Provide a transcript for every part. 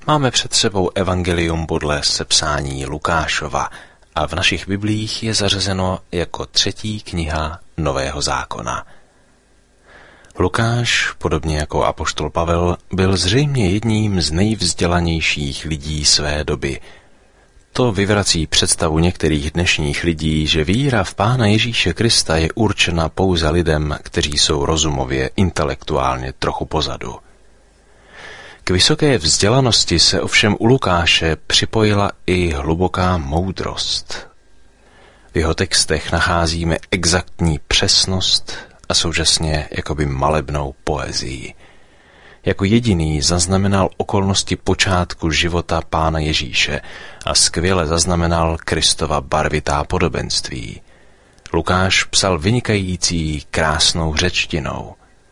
Máme před sebou evangelium podle sepsání Lukášova a v našich biblích je zařazeno jako 3. kniha Nového zákona. Lukáš, podobně jako apoštol Pavel, byl zřejmě jedním z nejvzdělanějších lidí své doby. To vyvrací představu některých dnešních lidí, že víra v Pána Ježíše Krista je určena pouze lidem, kteří jsou rozumově, intelektuálně trochu pozadu. K vysoké vzdělanosti se ovšem u Lukáše připojila i hluboká moudrost. V jeho textech nacházíme exaktní přesnost a současně jakoby malebnou poezii. Jako jediný zaznamenal okolnosti počátku života Pána Ježíše a skvěle zaznamenal Kristova barvitá podobenství. Lukáš psal vynikající krásnou řečtinou.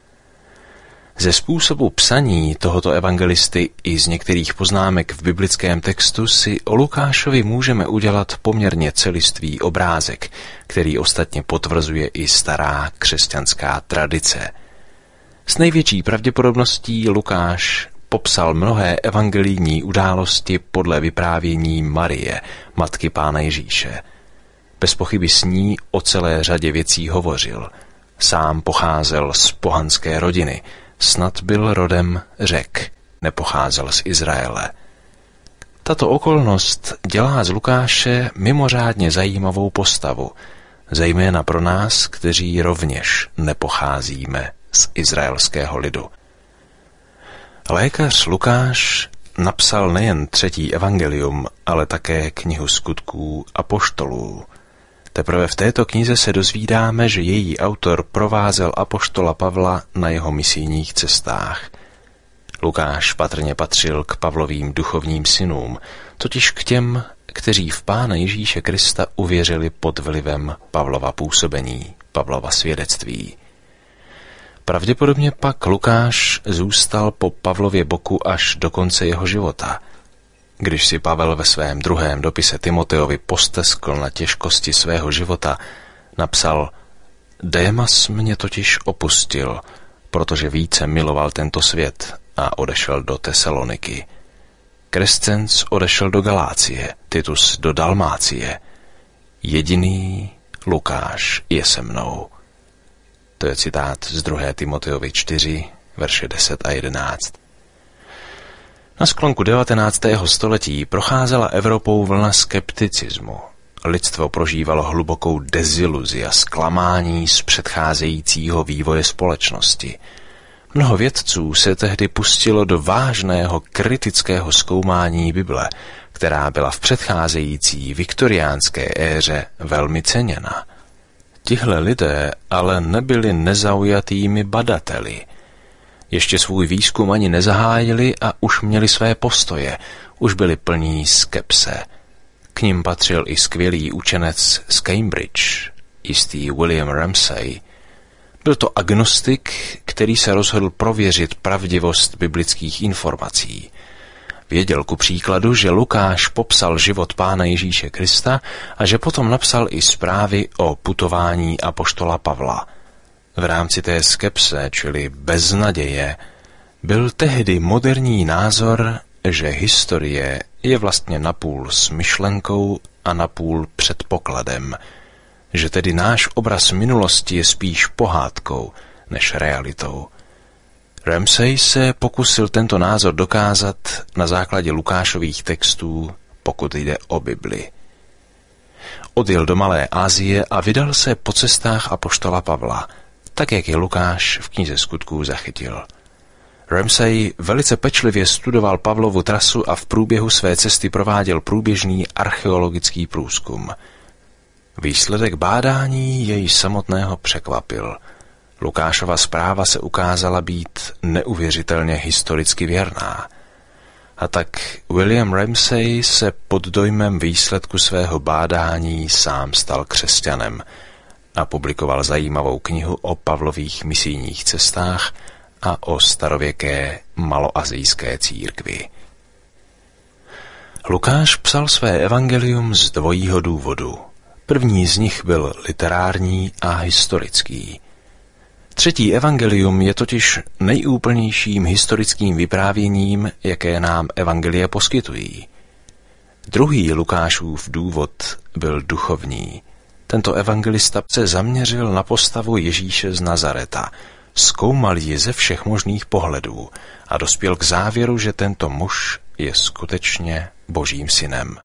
Ze způsobu psaní tohoto evangelisty i z některých poznámek v biblickém textu si o Lukášovi můžeme udělat poměrně celistvý obrázek, který ostatně potvrzuje i stará křesťanská tradice. S největší pravděpodobností Lukáš popsal mnohé evangelijní události podle vyprávění Marie, matky Pána Ježíše. Bez pochyby s ní o celé řadě věcí hovořil. Sám pocházel z pohanské rodiny, snad byl rodem Řek, nepocházel z Izraele. Tato okolnost dělá z Lukáše mimořádně zajímavou postavu, zejména pro nás, kteří rovněž nepocházíme z izraelského lidu. Lékař Lukáš napsal nejen 3. evangelium, ale také knihu skutků apoštolů. Teprve v této knize se dozvídáme, že její autor provázel apoštola Pavla na jeho misijních cestách. Lukáš patrně patřil k Pavlovým duchovním synům, totiž k těm, kteří v Pána Ježíše Krista uvěřili pod vlivem Pavlova působení, Pavlova svědectví. Pravděpodobně pak Lukáš zůstal po Pavlově boku až do konce jeho života. Když si Pavel ve svém 2. dopise Timoteovi posteskl na těžkosti svého života, napsal: Démas mě totiž opustil, protože více miloval tento svět a odešel do Tesaloniky. Krescens odešel do Galácie, Titus do Dalmácie. Jediný Lukáš je se mnou. To je citát z 2. Timoteovi 4, verše 10 a 11. Na sklonku 19. století procházela Evropou vlna skepticismu. Lidstvo prožívalo hlubokou deziluzi a zklamání z předcházejícího vývoje společnosti. Mnoho vědců se tehdy pustilo do vážného kritického zkoumání Bible, která byla v předcházející viktoriánské éře velmi ceněna. Tihle lidé ale nebyli nezaujatými badateli. Ještě svůj výzkum ani nezahájili a už měli své postoje, už byli plní skepse. K nim patřil i skvělý učenec z Cambridge, jistý William Ramsay. Byl to agnostik, který se rozhodl prověřit pravdivost biblických informací. Věděl ku příkladu, že Lukáš popsal život Pána Ježíše Krista a že potom napsal i zprávy o putování apoštola Pavla. V rámci té skepse, čili beznaděje, byl tehdy moderní názor, že historie je vlastně napůl smyšlenkou a napůl předpokladem, že tedy náš obraz minulosti je spíš pohádkou než realitou. Ramsay se pokusil tento názor dokázat na základě Lukášových textů, pokud jde o Bibli. Odjel do Malé Asie a vydal se po cestách apoštola Pavla, tak jak je Lukáš v knize skutků zachytil. Ramsay velice pečlivě studoval Pavlovu trasu a v průběhu své cesty prováděl průběžný archeologický průzkum. Výsledek bádání jej samotného překvapil. Lukášova zpráva se ukázala být neuvěřitelně historicky věrná. A tak William Ramsay se pod dojmem výsledku svého bádání sám stal křesťanem a publikoval zajímavou knihu o Pavlových misijních cestách a o starověké maloasijské církvi. Lukáš psal své evangelium z dvojího důvodu. První z nich byl literární a historický. Třetí evangelium je totiž nejúplnějším historickým vyprávěním, jaké nám evangelie poskytují. Druhý Lukášův důvod byl duchovní. Tento evangelista se zaměřil na postavu Ježíše z Nazareta, zkoumal ji ze všech možných pohledů a dospěl k závěru, že tento muž je skutečně Božím synem.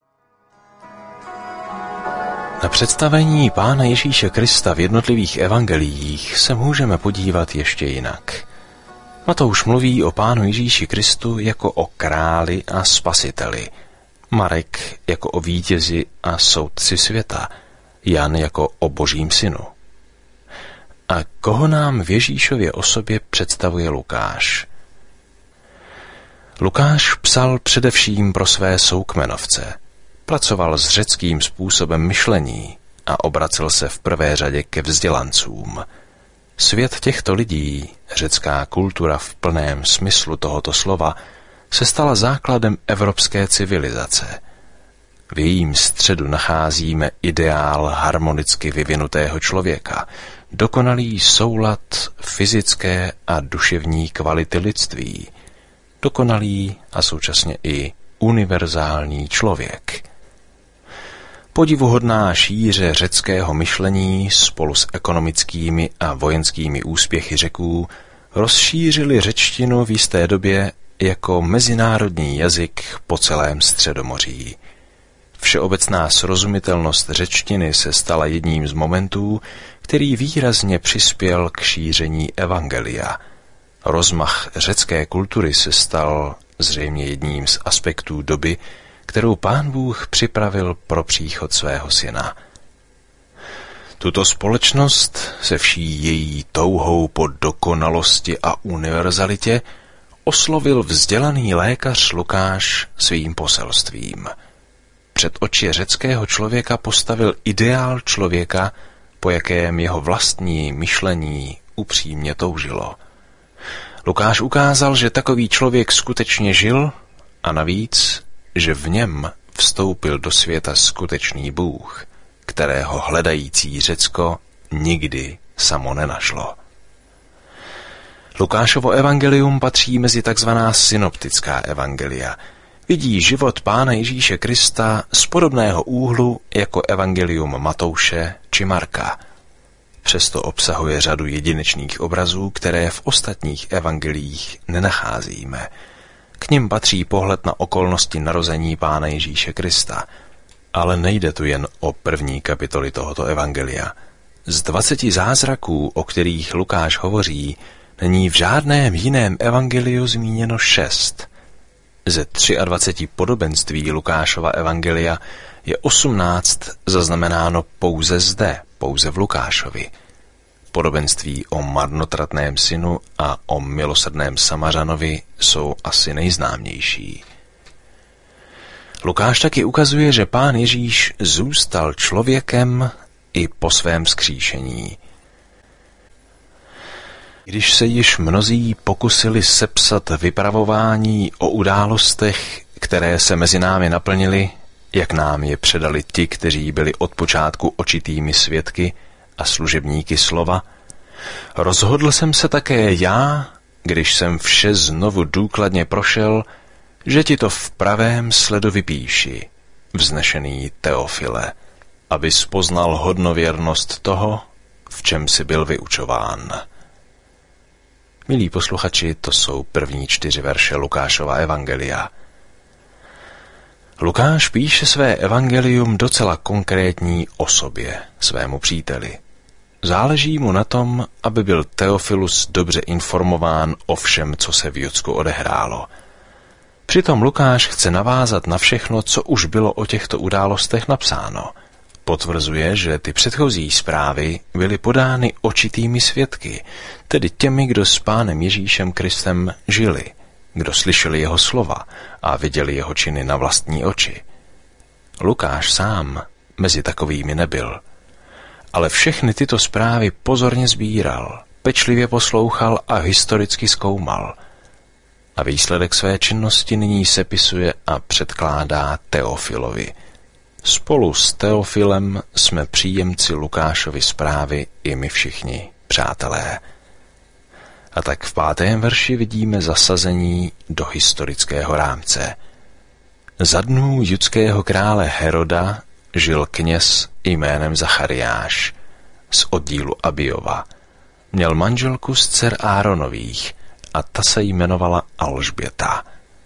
Na představení Pána Ježíše Krista v jednotlivých evangeliích se můžeme podívat ještě jinak. Matouš mluví o Pánu Ježíši Kristu jako o králi a spasiteli, Marek jako o vítězi a soudci světa, Jan jako o Božím synu. A koho nám v Ježíšově osobě představuje Lukáš? Lukáš psal především pro své soukmenovce, pracoval s řeckým způsobem myšlení a obracel se v prvé řadě ke vzdělancům. Svět těchto lidí, řecká kultura v plném smyslu tohoto slova, se stala základem evropské civilizace. V jejím středu nacházíme ideál harmonicky vyvinutého člověka, dokonalý soulad fyzické a duševní kvality lidství, dokonalý a současně i univerzální člověk. Podivuhodná šíře řeckého myšlení spolu s ekonomickými a vojenskými úspěchy Řeků rozšířili řečtinu v jisté době jako mezinárodní jazyk po celém Středomoří. Všeobecná srozumitelnost řečtiny se stala jedním z momentů, který výrazně přispěl k šíření evangelia. Rozmach řecké kultury se stal zřejmě jedním z aspektů doby, kterou Pán Bůh připravil pro příchod svého syna. Tuto společnost se vší její touhou po dokonalosti a univerzalitě oslovil vzdělaný lékař Lukáš svým poselstvím. Před oči řeckého člověka postavil ideál člověka, po jakém jeho vlastní myšlení upřímně toužilo. Lukáš ukázal, že takový člověk skutečně žil a navíc, že v něm vstoupil do světa skutečný Bůh, kterého hledající Řecko nikdy samo nenašlo. Lukášovo evangelium patří mezi takzvaná synoptická evangelia. Vidí život Pána Ježíše Krista z podobného úhlu jako evangelium Matouše či Marka. Přesto obsahuje řadu jedinečných obrazů, které v ostatních evangeliích nenacházíme. K nim patří pohled na okolnosti narození Pána Ježíše Krista. Ale nejde tu jen o první kapitoly tohoto evangelia. Z 20 zázraků, o kterých Lukáš hovoří, není v žádném jiném evangeliu zmíněno 6. Ze 23 podobenství Lukášova evangelia je 18 zaznamenáno pouze zde, pouze v Lukášovi. Podobenství o marnotratném synu a o milosrdném Samařanovi jsou asi nejznámější. Lukáš taky ukazuje, že Pán Ježíš zůstal člověkem i po svém vzkříšení. Když se již mnozí pokusili sepsat vypravování o událostech, které se mezi námi naplnily, jak nám je předali ti, kteří byli od počátku očitými svědky a služebníky slova, rozhodl jsem se také já, když jsem vše znovu důkladně prošel, že ti to v pravém sledu vypíši, vznešený Teofile, abys poznal hodnověrnost toho, v čem jsi byl vyučován. Milí posluchači, to jsou první 4 verše Lukášova evangelia. Lukáš píše své evangelium docela konkrétní osobě, svému příteli. Záleží mu na tom, aby byl Teofilus dobře informován o všem, co se v Judsku odehrálo. Přitom Lukáš chce navázat na všechno, co už bylo o těchto událostech napsáno. Potvrzuje, že ty předchozí zprávy byly podány očitými svědky, tedy těmi, kdo s Pánem Ježíšem Kristem žili, kdo slyšeli jeho slova a viděli jeho činy na vlastní oči. Lukáš sám mezi takovými nebyl, ale všechny tyto zprávy pozorně sbíral, pečlivě poslouchal a historicky zkoumal. A výsledek své činnosti nyní sepisuje a předkládá Teofilovi. Spolu s Teofilem jsme příjemci Lukášovy zprávy i my všichni, přátelé. A tak v 5. verši vidíme zasazení do historického rámce. Za dnů judského krále Heroda žil kněz jménem Zachariáš z oddílu Abiova. Měl manželku z dcer Áronových a ta se jmenovala Alžběta.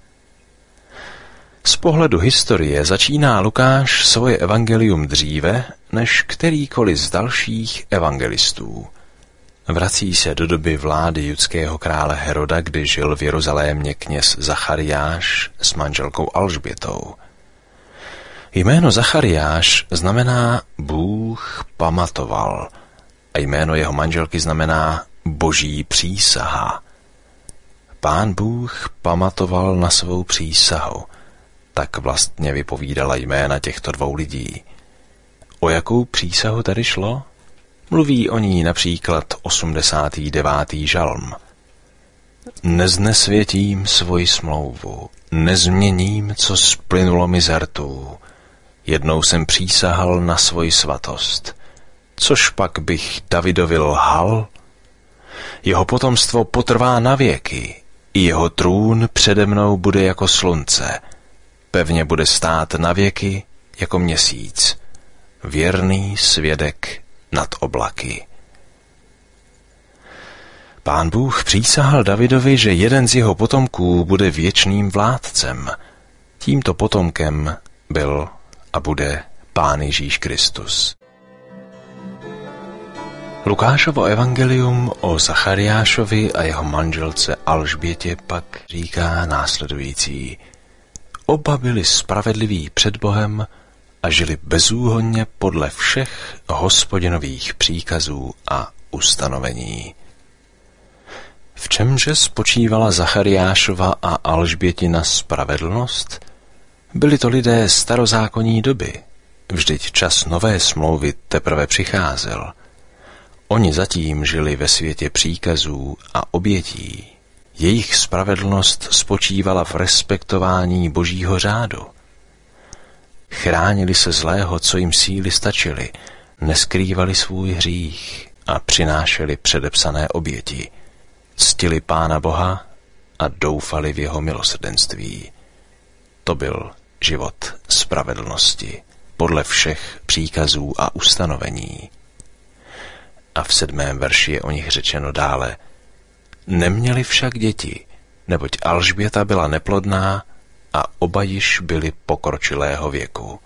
Z pohledu historie začíná Lukáš svoje evangelium dříve než kterýkoliv z dalších evangelistů. Vrací se do doby vlády judského krále Heroda, kdy žil v Jeruzalémě kněz Zachariáš s manželkou Alžbětou. Jméno Zachariáš znamená Bůh pamatoval a jméno jeho manželky znamená Boží přísaha. Pán Bůh pamatoval na svou přísahu, tak vlastně vypovídala jména těchto dvou lidí. O jakou přísahu tady šlo? Mluví o ní například 89. žalm. Neznesvětím svoji smlouvu, nezměním, co splynulo mi z rtů. Jednou jsem přísahal na svoji svatost. Což pak bych Davidovi lhal? Jeho potomstvo potrvá na věky, i jeho trůn přede mnou bude jako slunce. Pevně bude stát na věky jako měsíc. Věrný svědek nad oblaky. Pán Bůh přísahal Davidovi, že jeden z jeho potomků bude věčným vládcem. Tímto potomkem byl a bude Pán Ježíš Kristus. Lukášovo evangelium o Zachariášovi a jeho manželce Alžbětě pak říká následující. Oba byli spravedliví před Bohem a žili bezúhonně podle všech Hospodinových příkazů a ustanovení. V čemže spočívala Zachariášova a Alžbětina spravedlnost? Byli to lidé starozákonní doby, vždyť čas nové smlouvy teprve přicházel. Oni zatím žili ve světě příkazů a obětí. Jejich spravedlnost spočívala v respektování Božího řádu. Chránili se zlého, co jim síly stačily, neskrývali svůj hřích a přinášeli předepsané oběti. Ctili Pána Boha a doufali v jeho milosrdenství. To byl život spravedlnosti podle všech příkazů a ustanovení. A v 7. verši je o nich řečeno dále. Neměli však děti, neboť Alžběta byla neplodná a oba již byli pokročilého věku.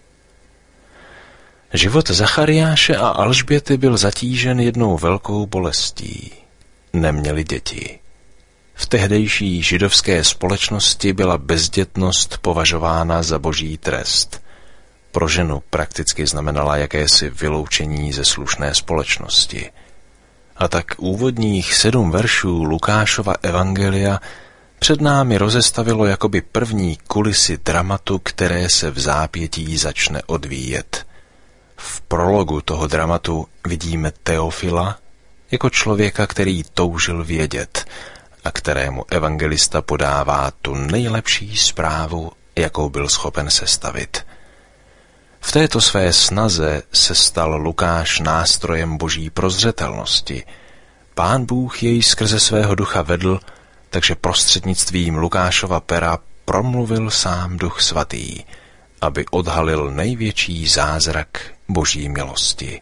Život Zachariáše a Alžběty byl zatížen jednou velkou bolestí. Neměli děti. V tehdejší židovské společnosti byla bezdětnost považována za boží trest. Pro ženu prakticky znamenala jakési vyloučení ze slušné společnosti. A tak úvodních 7 veršů Lukášova evangelia před námi rozestavilo jakoby první kulisy dramatu, které se v zápětí začne odvíjet. V prologu toho dramatu vidíme Teofila jako člověka, který toužil vědět a kterému evangelista podává tu nejlepší zprávu, jakou byl schopen sestavit. V této své snaze se stal Lukáš nástrojem boží prozřetelnosti. Pán Bůh jej skrze svého ducha vedl, takže prostřednictvím Lukášova pera promluvil sám Duch Svatý, aby odhalil největší zázrak boží milosti.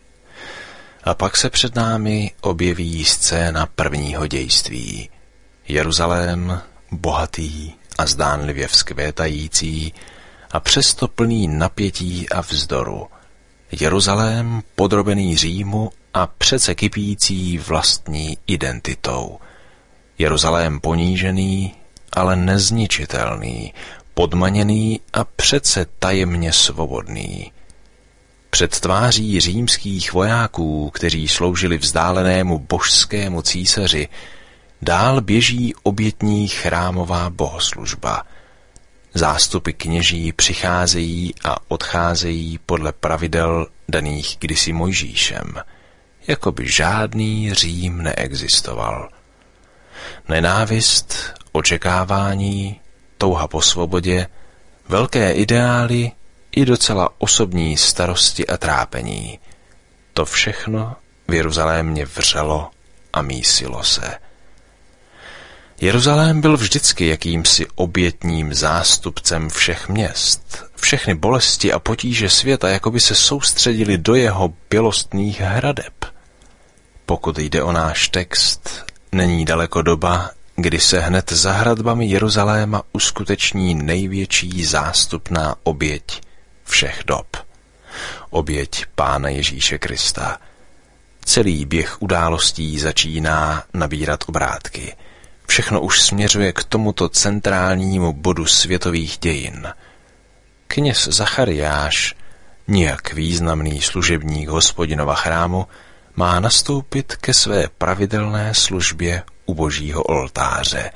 A pak se před námi objeví scéna prvního dějství. Jeruzalém, bohatý a zdánlivě vzkvétající, a přesto plný napětí a vzdoru. Jeruzalém podrobený Římu a přece kypící vlastní identitou. Jeruzalém ponížený, ale nezničitelný, podmaněný a přece tajemně svobodný. Před tváří římských vojáků, kteří sloužili vzdálenému božskému císaři, dál běží obětní chrámová bohoslužba. Zástupy kněží přicházejí a odcházejí podle pravidel daných kdysi Mojžíšem, jako by žádný Řím neexistoval. Nenávist, očekávání, touha po svobodě, velké ideály i docela osobní starosti a trápení. To všechno v Jeruzalémě vřelo a mísilo se. Jeruzalém byl vždycky jakýmsi obětním zástupcem všech měst. Všechny bolesti a potíže světa jakoby se soustředily do jeho bělostných hradeb. Pokud jde o náš text, není daleko doba, kdy se hned za hradbami Jeruzaléma uskuteční největší zástupná oběť všech dob. Oběť Pána Ježíše Krista. Celý běh událostí začíná nabírat obrátky. Všechno už směřuje k tomuto centrálnímu bodu světových dějin. Kněz Zachariáš, nijak významný služebník Hospodinova chrámu, má nastoupit ke své pravidelné službě u Božího oltáře.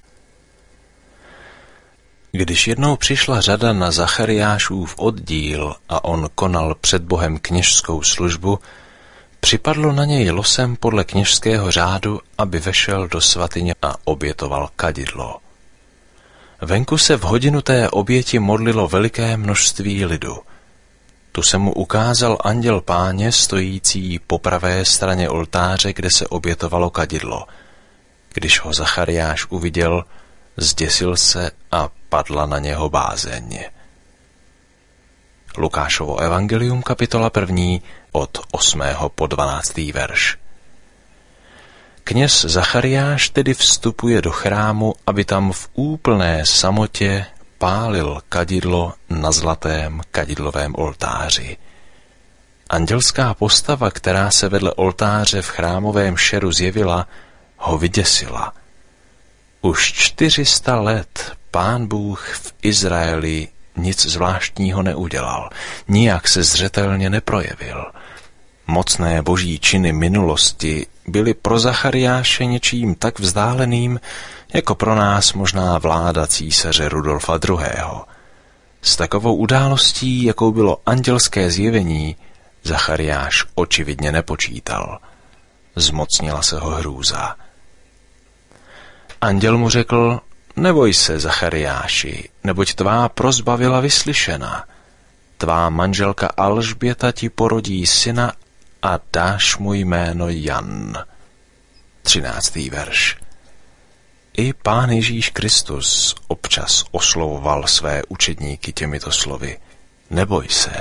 Když jednou přišla řada na Zachariášův oddíl a on konal před Bohem kněžskou službu, připadlo na něj losem podle kněžského řádu, aby vešel do svatyně a obětoval kadidlo. Venku se v hodinu té oběti modlilo veliké množství lidu. Tu se mu ukázal anděl Páně stojící po pravé straně oltáře, kde se obětovalo kadidlo. Když ho Zachariáš uviděl, zděsil se a padla na něho bázeň. Lukášovo evangelium, kapitola 1, od 8. po 12. verš. Kněz Zachariáš tedy vstupuje do chrámu, aby tam v úplné samotě pálil kadidlo na zlatém kadidlovém oltáři. Andělská postava, která se vedle oltáře v chrámovém šeru zjevila, ho vyděsila. Už 400 let Pán Bůh v Izraeli nic zvláštního neudělal, nijak se zřetelně neprojevil. Mocné boží činy minulosti byly pro Zachariáše něčím tak vzdáleným, jako pro nás možná vláda císaře Rudolfa II. S takovou událostí, jakou bylo andělské zjevení, Zachariáš očividně nepočítal. Zmocnila se ho hrůza. Anděl mu řekl: neboj se, Zachariáši, neboť tvá prosba byla vyslyšena. Tvá manželka Alžběta ti porodí syna a dáš mu jméno Jan. 13. verš. I Pán Ježíš Kristus občas oslovoval své učedníky těmito slovy: neboj se.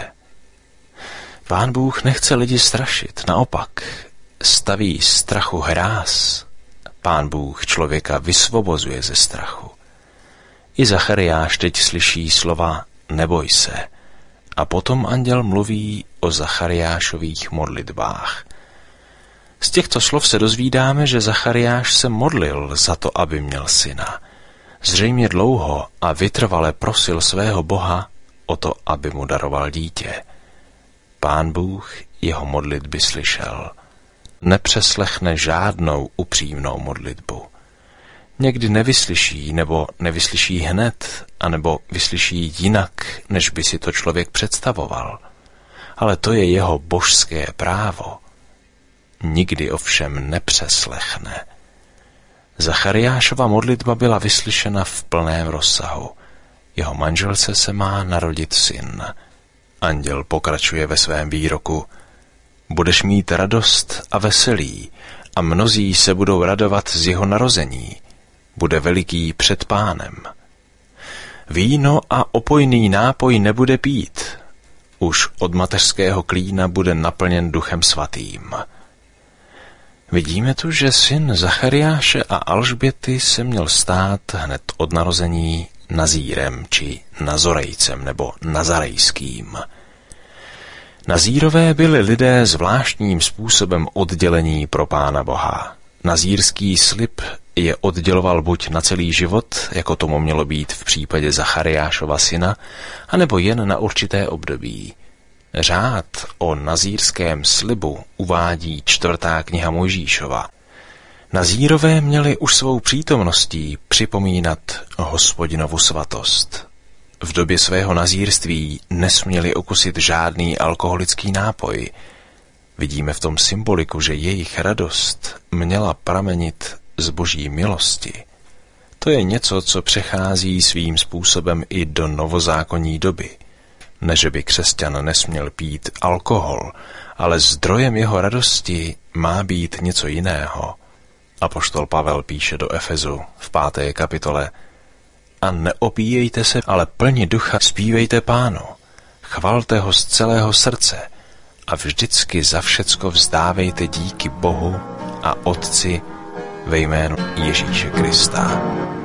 Pán Bůh nechce lidi strašit, naopak staví strachu hráz. Pán Bůh člověka vysvobozuje ze strachu. I Zachariáš teď slyší slova neboj se a potom anděl mluví o Zachariášových modlitbách. Z těchto slov se dozvídáme, že Zachariáš se modlil za to, aby měl syna. Zřejmě dlouho a vytrvale prosil svého Boha o to, aby mu daroval dítě. Pán Bůh jeho modlitby slyšel. Nepřeslechne žádnou upřímnou modlitbu. Někdy nevyslyší, nebo nevyslyší hned, anebo vyslyší jinak, než by si to člověk představoval. Ale to je jeho božské právo. Nikdy ovšem nepřeslechne. Zachariášova modlitba byla vyslyšena v plném rozsahu. Jeho manželce se má narodit syn. Anděl pokračuje ve svém výroku: budeš mít radost a veselí a mnozí se budou radovat z jeho narození. Bude veliký před Pánem. Víno a opojný nápoj nebude pít. Už od mateřského klína bude naplněn Duchem svatým. Vidíme tu, že syn Zachariáše a Alžběty se měl stát hned od narození Nazírem či Nazorejcem nebo Nazarejským. Nazírové byli lidé zvláštním způsobem oddělení pro Pána Boha. Nazírský slib je odděloval buď na celý život, jako tomu mělo být v případě Zachariášova syna, anebo jen na určité období. Řád o nazírském slibu uvádí 4. kniha Mojžíšova. Nazírové měli už svou přítomností připomínat Hospodinovu svatost. V době svého nazírství nesměli okusit žádný alkoholický nápoj. Vidíme v tom symboliku, že jejich radost měla pramenit z boží milosti. To je něco, co přechází svým způsobem i do novozákonní doby. Ne, že by křesťan nesměl pít alkohol, ale zdrojem jeho radosti má být něco jiného. Apoštol Pavel píše do Efezu v 5. kapitole: A neopíjejte se, ale plni ducha zpívejte Pánu, chvalte ho z celého srdce a vždycky za všecko vzdávejte díky Bohu a Otci ve jménu Ježíše Krista.